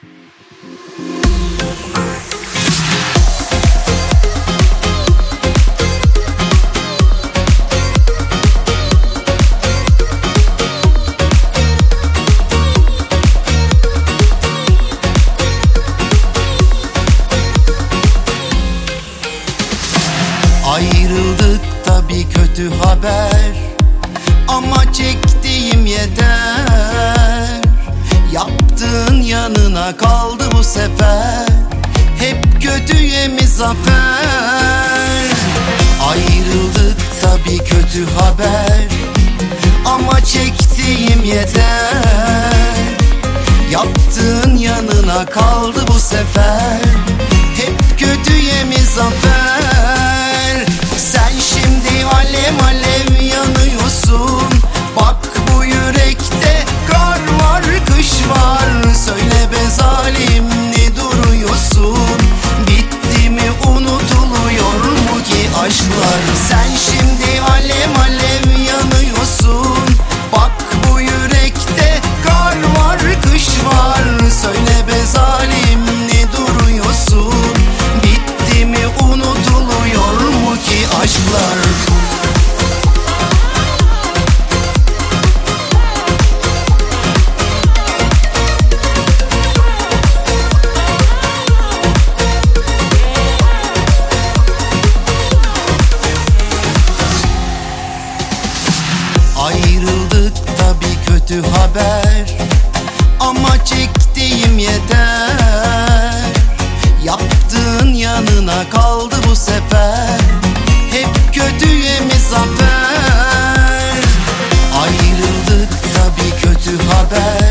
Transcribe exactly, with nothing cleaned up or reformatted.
Ayrıldık tabi kötü haber, ama çektiğim yeter. Yaptığın yanına kaldı bu sefer, hep kötüye mi zafer? Ayrıldık tabi kötü haber, ama çektiğim yeter. Yaptığın yanına kaldı bu sefer, hep kötüye mi zafer? Sen şimdi alev alev yanıyorsun. Bak bu yürekte kar var, kış var. Söyle be zalim, ne duruyorsun? Bitti mi, unutuluyor mu ki aşklar? Sen şimdi alev alev yanıyorsun. Bak bu yürekte kar var, kış var. Söyle be zalim, ne duruyorsun? Bitti mi, unutuluyor mu ki aşklar? Ayrıldık tabi kötü haber, ama çektiğim yeter. Yaptığın yanına kaldı bu sefer, hep kötüye mi zafer? Ayrıldık tabi kötü haber,